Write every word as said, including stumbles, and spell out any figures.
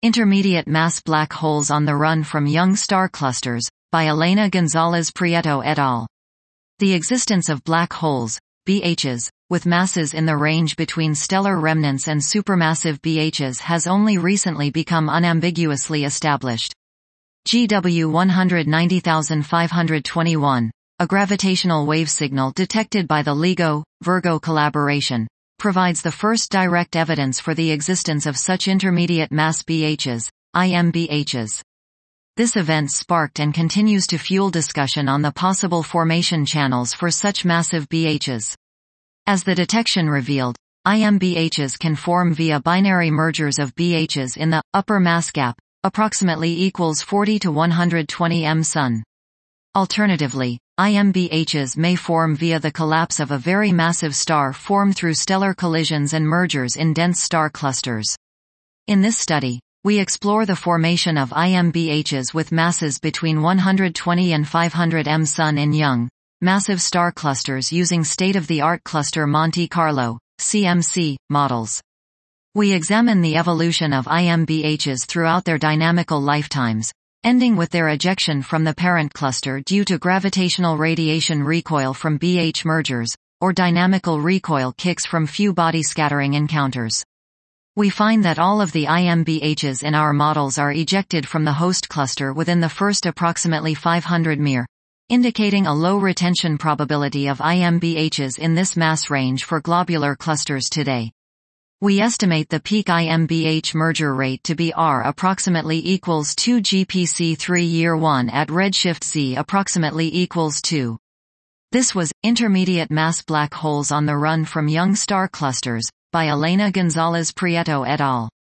Intermediate mass black holes on the run from young star clusters, by Elena González Prieto et al. The existence of black holes, B Hs, with masses in the range between stellar remnants and supermassive B Hs has only recently become unambiguously established. G W one hundred ninety five hundred twenty-one, a gravitational wave signal detected by the LIGO-Virgo collaboration, provides the first direct evidence for the existence of such intermediate mass B Hs, I M B Hs. This event sparked and continues to fuel discussion on the possible formation channels for such massive B Hs. As the detection revealed, I M B Hs can form via binary mergers of B Hs in the upper mass gap, approximately equals forty to one hundred twenty M sun. Alternatively, I M B Hs may form via the collapse of a very massive star formed through stellar collisions and mergers in dense star clusters. In this study, we explore the formation of I M B Hs with masses between one hundred twenty and five hundred M sun in young, massive star clusters using state-of-the-art cluster Monte Carlo, C M C, models. We examine the evolution of I M B Hs throughout their dynamical lifetimes, ending with their ejection from the parent cluster due to gravitational radiation recoil from B H mergers, or dynamical recoil kicks from few body scattering encounters. We find that all of the I M B Hs in our models are ejected from the host cluster within the first approximately five hundred M E R, indicating a low retention probability of I M B Hs in this mass range for globular clusters today. We estimate the peak I M B H merger rate to be R approximately equals two G P C three year one at redshift Z approximately equals two. This was Intermediate Mass Black Holes on the Run from Young Star Clusters, by Elena González Prieto et al.